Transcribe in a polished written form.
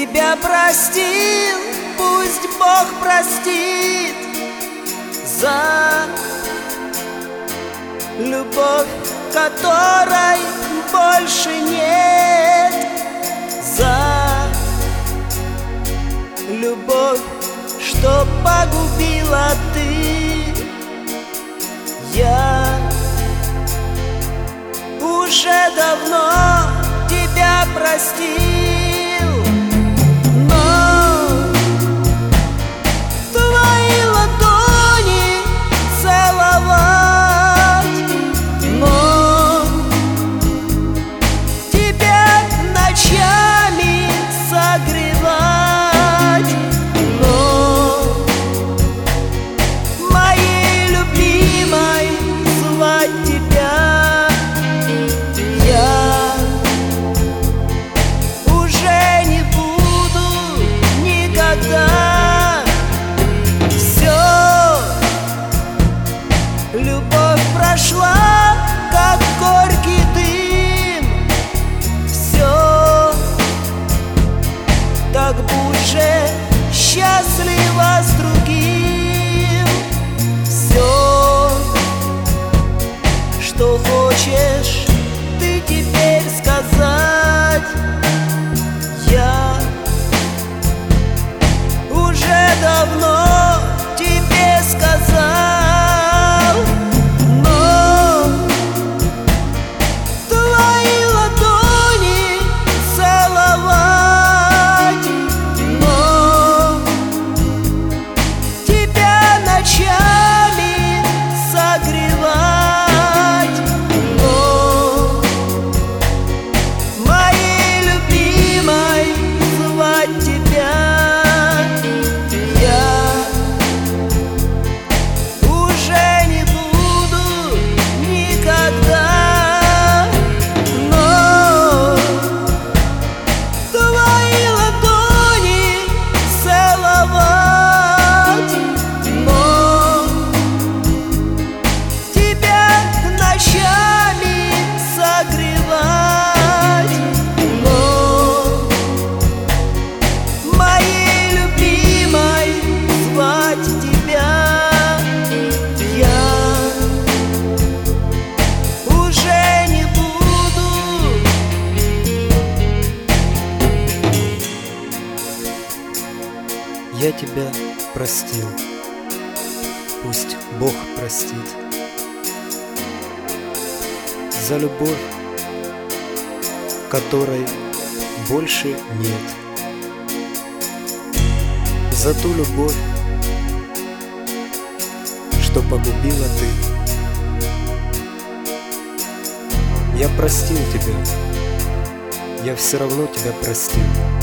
тебя простил, пусть Бог простит за любовь, которой больше нет, за любовь, что погубила ты. Я уже давно тебя простил, но твои ладони целовать, но тебя ночами согревать, но моей любимой звать тебя. Я уже не буду никогда. Все, любовь прошла, как горький дым. Все, так будь же счастлива с другим. Все, что хочешь ты теперь сказать, я уже давно тебе сказал, но твои ладони целовать, но тебя ночами согревать, но моей любимой звать тебя. Я уже не буду никогда, но твои ладони целовать, но тебя ночами согревать, но моей любимой звать тебя. Я уже не буду. Я тебя простил, пусть Бог простит за любовь, которой больше нет, за ту любовь, что погубила ты. Я простил тебя, я все равно тебя простил.